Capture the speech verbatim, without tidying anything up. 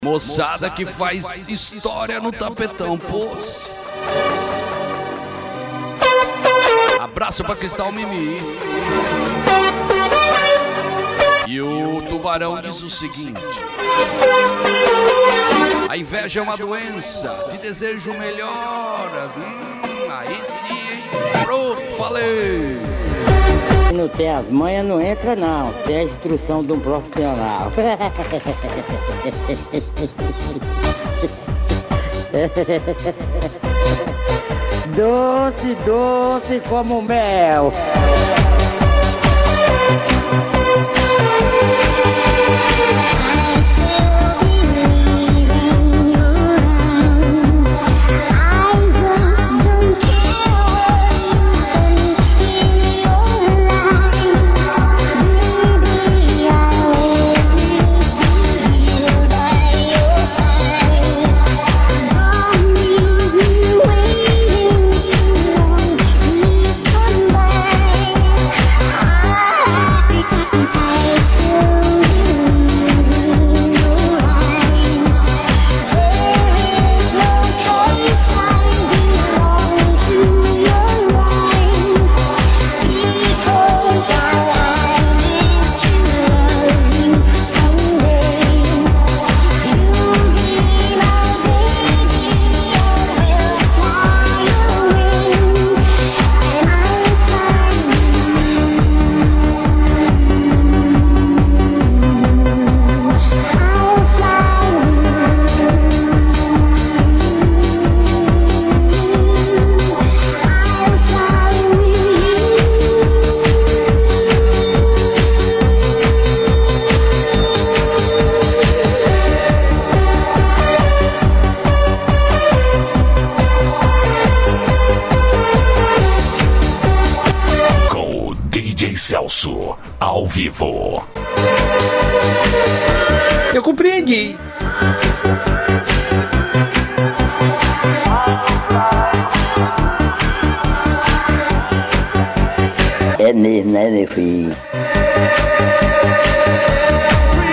Moçada que faz história no tapetão, pôs. Abraço pra Cristal Mimi. E o Tubarão diz o seguinte: a inveja é uma doença, te desejo melhoras. Hum, aí sim, hein? Pronto, falei. Não tem as manhas, não entra não. Tem a instrução de um profissional. Doce, doce como mel. Celso, ao vivo. Eu compreendi. É mesmo, né, meu filho?